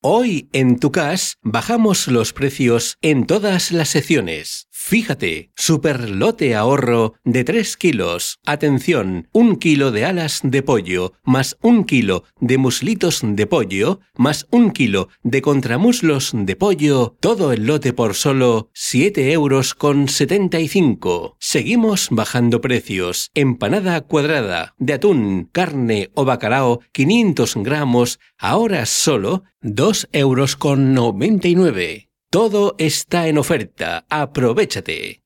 Hoy en Tucas bajamos los precios en todas las secciones. Fíjate, superlote ahorro de 3 kilos. Atención, 1 kilo de alas de pollo, más 1 kilo de muslitos de pollo, más 1 kilo de contramuslos de pollo. Todo el lote por solo 7,75 €. Seguimos bajando precios. Empanada cuadrada de atún, carne o bacalao, 500 gramos, ahora solo 2,99 €. Todo está en oferta. ¡Aprovéchate!